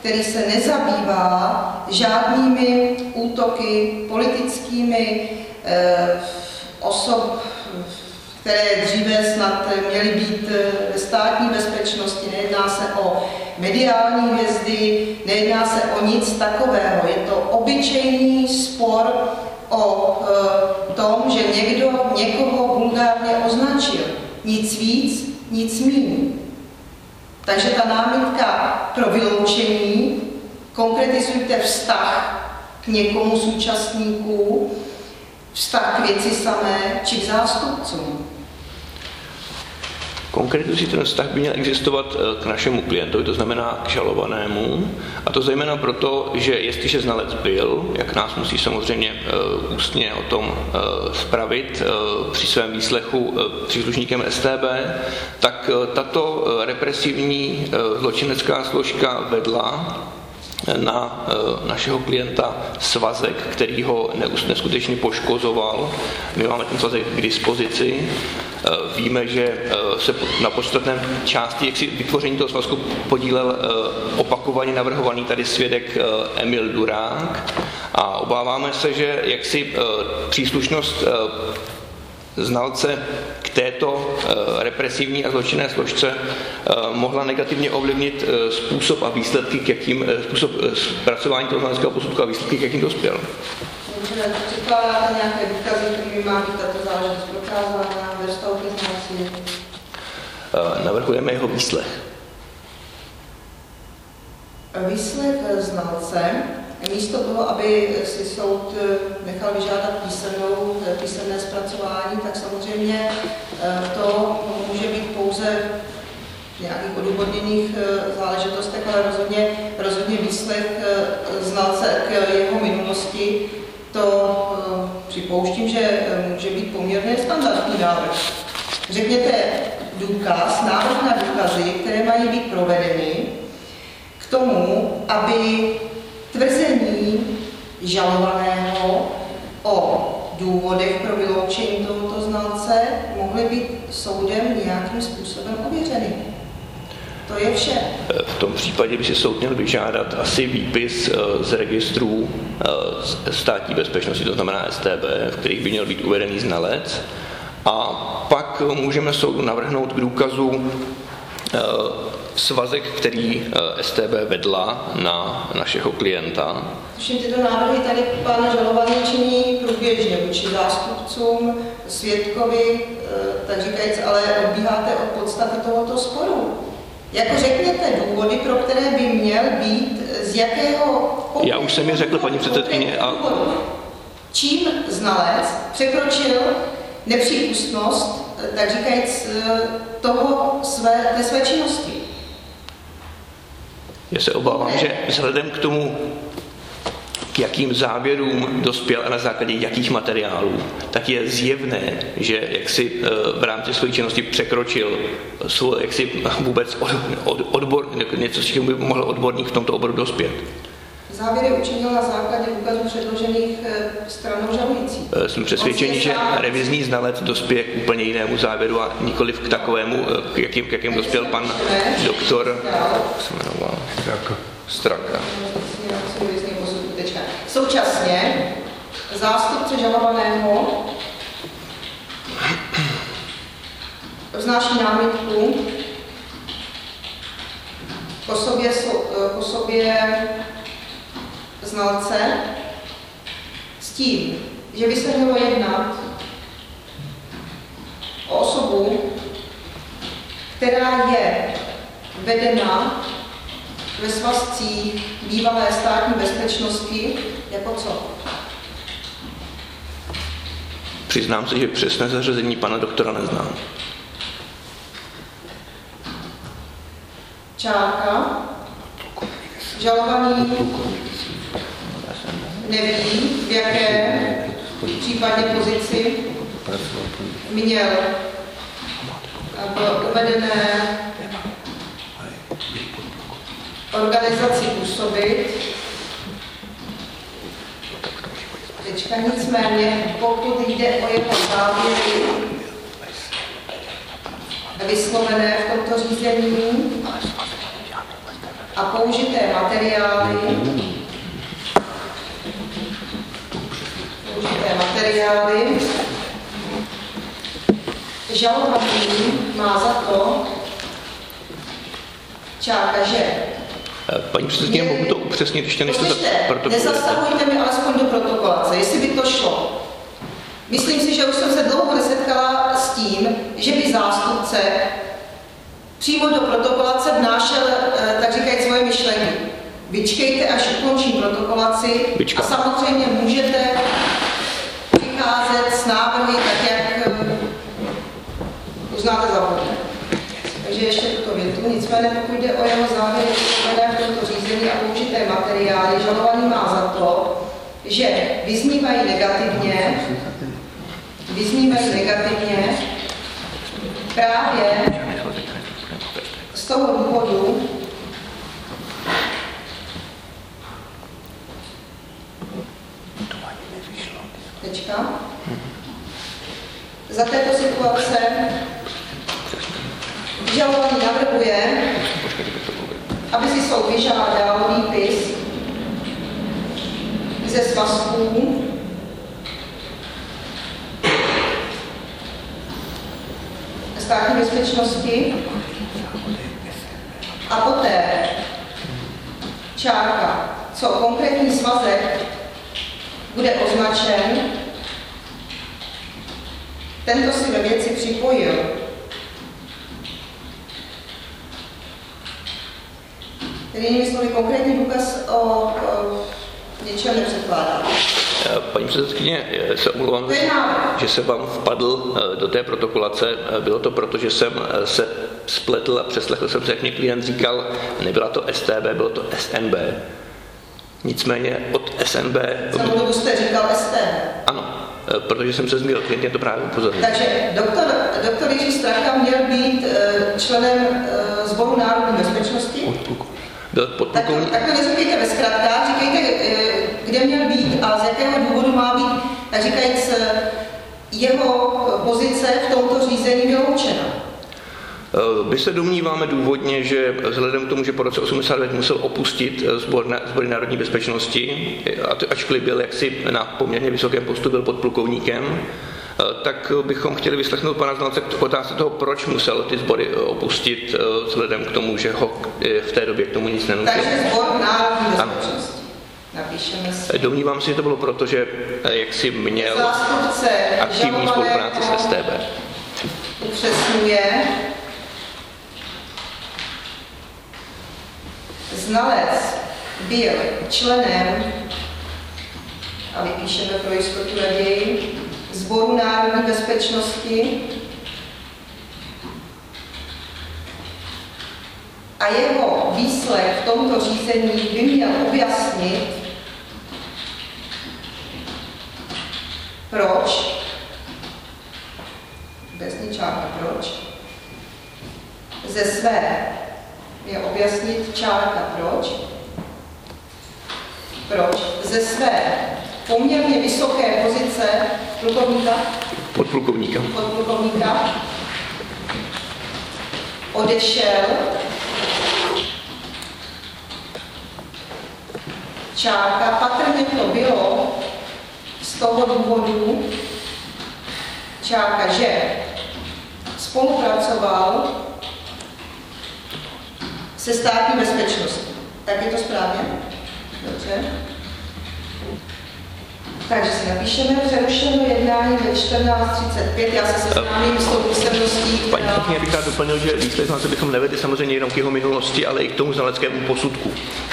který se nezabývá žádnými útoky politickými osob, které dříve snad měly být ve státní bezpečnosti. Nejedná se o mediální hvězdy, nejedná se o nic takového. Je to obyčejný spor o tom, že někdo někoho vulgárně označil. Nic víc, nic míň. Takže ta námitka pro vyloučení, konkretizujte vztah k někomu z účastníků, vztah k věci samé či k zástupcům. Konkrétně ten vztah by měl existovat k našemu klientovi, to znamená k žalovanému, a to zejména proto, že jestliže znalec byl, jak nás musí samozřejmě ústně o tom spravit při svém výslechu příslušníkem StB, tak tato represivní zločinecká složka vedla na našeho klienta svazek, který ho neskutečně poškozoval. My máme ten svazek k dispozici. Víme, že se na podstatné části vytvoření toho svazku podílel opakovaně navrhovaný tady svědek Emil Durák a obáváme se, že jaksi příslušnost znalce k této represivní a zločinné složce mohla negativně ovlivnit způsob a výsledky, k jakým způsob zpracování toho znaleckého posudku a výsledky, k jakým dospěl. Předkládáte nějaké důkazy, kterými má být tato záležitost prokázána ve vztahu ke znalci? Navrhujeme jeho výslech. Výslech znalce, místo toho, aby si soud nechal vyžádat písemné zpracování, tak samozřejmě to může být pouze v nějakých odůvodněných záležitostech, ale rozhodně výslech znalce k jeho minulosti, to připouštím, že může být poměrně standardní návrh. Řekněte důkaz, návrh na důkazy, které mají být provedeny k tomu, aby tvrzení žalovaného o důvodech pro vyloučení tohoto znalce mohly být soudem nějakým způsobem ověřeny. To je vše. V tom případě by si soud měl vyžádat asi výpis z registrů státní bezpečnosti, to znamená StB, v kterých by měl být uvedený znalec. A pak můžeme soudu navrhnout k důkazu svazek, který StB vedla na našeho klienta. Všem tyto návrhy tady pan žalovaný činí průběžně vůči zástupcům, svědkovi, tak říkajíc, ale odbíháte od podstaty tohoto sporu. Jako řekněte důvody, pro které by měl být, z jakého... Já už jsem je řekl, paní předsedkyně. Čím znalec překročil nepřípustnost, tak říkajíc, té své činnosti. Já se obávám, že vzhledem k tomu, k jakým závěrům dospěl a na základě jakých materiálů, tak je zjevné, že jaksi v rámci své činnosti překročil jaksi vůbec něco, s čím by mohl odborník v tomto oboru dospět. Závěry učinil na základě důkazů předložených stranou žalující. Jsme přesvědčeni, že revizní znalec dospěje k úplně jinému závěru a nikoliv k takovému, k jakým dospěl pan doktor Straka. Současně zástupce žalovaného vznáší námitku k osobě znalce s tím, že by se mělo jednat o osobu, která je vedena ve svazcích bývalé státní bezpečnosti jako co? Přiznám se, že přesné zařazení pana doktora neznám. Čárka. Žalovaný neví, v jaké případně pozici měl uvedené organizaci působit. Nicméně, pokud jde o jeho závěry vyslovené v tomto řízení, a použité materiály žalovaný má za to, čáka, že... Paní předsedkyně, mohu to upřesnit ještě než to nezasahujte mi alespoň do protokolace, jestli by to šlo. Myslím si, že už jsem se dlouho nesetkala s tím, že by zástupce přímo do protokolace vnášel, tak říkají, svoje myšlenky. Vyčkejte, až ukončím protokolaci a samozřejmě můžete přicházet s návrhy, tak jak uznáte za vhodné. Takže ještě tuto větu. Nicméně pokud jde o jeho závěry v tomto řízení a použité materiály, žalovaný má za to, že vyznívají negativně právě z toho důvodu, za této situace žalovaný navrhuje, aby si soud vyžádal výpis ze svazků státní bezpečnosti a poté čárka, co konkrétní svazek bude označen, tento si ve věci připojil. Tedy jinými slovy, konkrétní důkaz o něčem nepředkládá. Paní předsedkyně, se omlouvám, že jsem vám vpadl do té protokolace. Bylo to proto, že jsem se spletl a přeslechl jsem se, jak mě klient říkal, nebyla to STB, bylo to SNB. Nicméně od SNB... Celou dobu jste říkal STB. Ano, protože jsem se zmínil, klient mě to právě upozornil. Takže doktor Jiří Straka měl být členem Sboru národní bezpečnosti? Byl podplukovník. Tak to neříkejte ve zkratkách, říkejte, kde měl být a z jakého důvodu má být, tak říkajíc, jeho pozice v tomto řízení vyloučena. My se domníváme důvodně, že vzhledem k tomu, že po roce 89 musel opustit Sbory národní bezpečnosti, ačkoliv byl jaksi na poměrně vysokém postu, byl podplukovníkem, tak bychom chtěli vyslechnout pana znalce k otázce toho, proč musel ty sbory opustit, vzhledem k tomu, že ho v té době k tomu nic nenutil. Takže Sbor národní bezpečnosti. Napíšeme si. Domnívám se, že to bylo proto, že jaksi měl aktivní spolupráci s STB. Upřesňuje. Znalec byl členem, a vypíšeme pro jistotu raději, Sboru národní bezpečnosti a jeho výslech v tomto řízení by měl objasnit, proč, bez ničáka proč, ze své je objasnit čárka proč ze své poměrně vysoké pozice podplukovníka odešel čárka, patrně to bylo z toho důvodu čárka, že spolupracoval se státní bezpečností. Tak je to správně? Dobře. Takže si napíšeme přerušeno jednání ve 14:35. Já se seznámím s tou písemností. Paní předsedkyně, bych rád doplnil, že výslech znalce bychom nevedli samozřejmě jenom k jeho minulosti, ale i k tomu znaleckému posudku.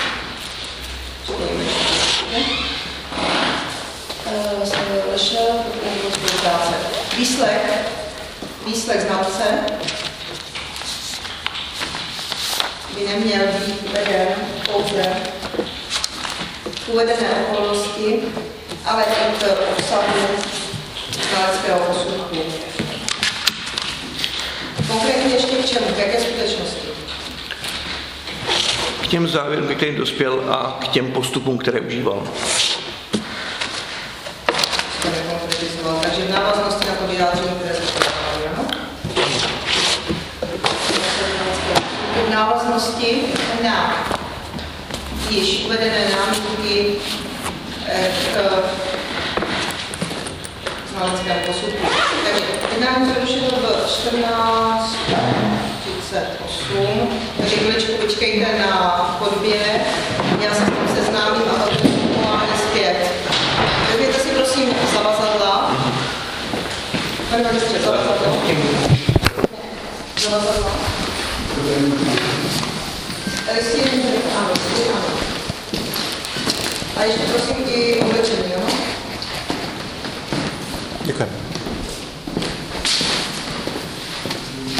Výslech znalce by neměl být veden pouze uvedené okolnosti, ale i k obsahu znaleckého posudku. Konkrétně ještě k čemu? K jaké skutečnosti? K těm závěrům, ke kterým dospěl a k těm postupům, které užíval. To nekonkretizoval. Takže v návaznosti na to vyjádření, které se podávali, ano? V návaznosti na již uvedené námitky k znaleckému posudku. Takže jednání přerušeno v 14:38, takže chviličku počkejte na chodbě, já se s tím seznámím a pak budu volání zpět. Vezměte si prosím zavazadla. Pane magistře, zavazadla. Zavazadla. Tady si jen ano, ano. A ještě prosím i oblečení, jo? Děkujeme.